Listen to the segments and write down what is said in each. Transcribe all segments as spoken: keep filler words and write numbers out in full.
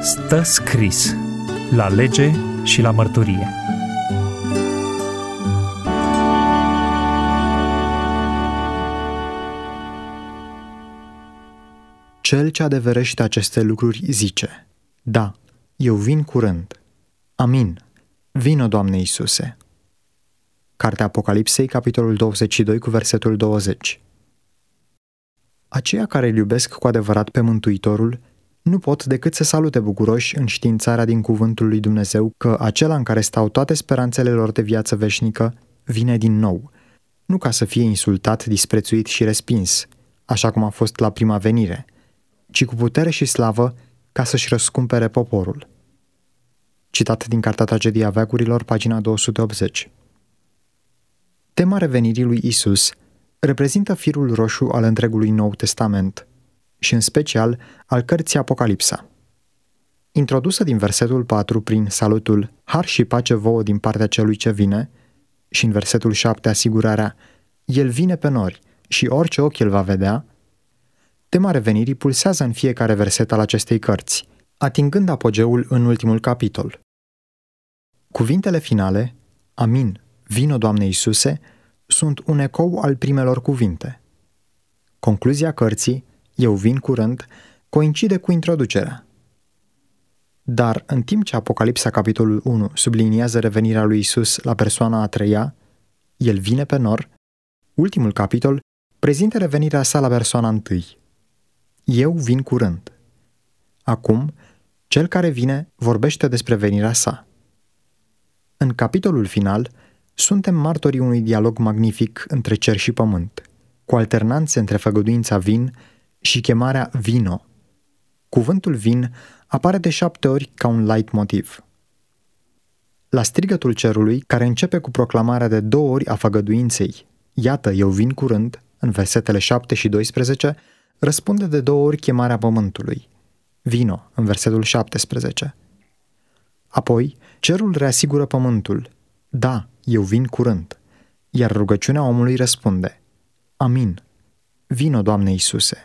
Stă scris la lege și la mărturie. Cel ce adeverește aceste lucruri zice: da, eu vin curând. Amin. Vino, Doamne Iisuse. Cartea Apocalipsei, capitolul douăzeci și doi, cu versetul douăzeci. Aceia care îl iubesc cu adevărat pe Mântuitorul nu pot decât să salute bucuroși înștiințarea din cuvântul lui Dumnezeu că acela în care stau toate speranțele lor de viață veșnică vine din nou, nu ca să fie insultat, disprețuit și respins, așa cum a fost la prima venire, ci cu putere și slavă ca să-și răscumpere poporul. Citat din Cartea Tragedia veacurilor, pagina două sute optzeci. Tema revenirii lui Isus reprezintă firul roșu al întregului Nou Testament și în special al cărții Apocalipsa. Introdusă din versetul patru prin salutul Har și pace vouă din partea celui ce vine și în versetul șapte asigurarea El vine pe nori și orice ochi El va vedea, tema revenirii pulsează în fiecare verset al acestei cărți, atingând apogeul în ultimul capitol. Cuvintele finale, Amin, vino, Doamne Iisuse, sunt un ecou al primelor cuvinte. Concluzia cărții, Eu vin curând, coincide cu introducerea. Dar în timp ce Apocalipsa capitolul unu subliniază revenirea lui Isus la persoana a treia, El vine pe nor, ultimul capitol prezintă revenirea sa la persoana întâi. Eu vin curând. Acum, cel care vine vorbește despre venirea sa. În capitolul final, suntem martorii unui dialog magnific între cer și pământ, cu alternanțe între făgăduința vin și chemarea vino. Cuvântul vin apare de șapte ori ca un leitmotiv. La strigătul cerului, care începe cu proclamarea de două ori a făgăduinței, Iată, eu vin curând, în versetele șapte și doisprezece, răspunde de două ori chemarea pământului, vino, în versetul șaptesprezece. Apoi, cerul reasigură pământul, da, eu vin curând, iar rugăciunea omului răspunde, Amin, vino, Doamne Iisuse.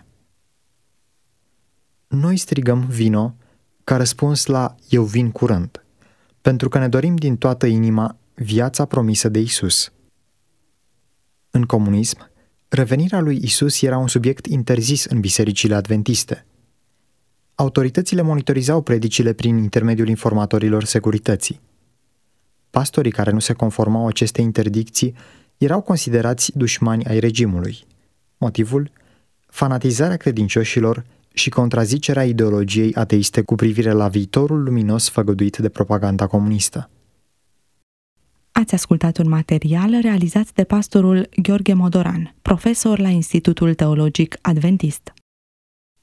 Noi strigăm vino ca răspuns la eu vin curând, pentru că ne dorim din toată inima viața promisă de Isus. În comunism, revenirea lui Isus era un subiect interzis în bisericile adventiste. Autoritățile monitorizau predicile prin intermediul informatorilor securității. Pastorii care nu se conformau acestei interdicții erau considerați dușmani ai regimului. Motivul? Fanatizarea credincioșilor și contrazicerea ideologiei ateiste cu privire la viitorul luminos făgăduit de propaganda comunistă. Ați ascultat un material realizat de pastorul Gheorghe Modoran, profesor la Institutul Teologic Adventist.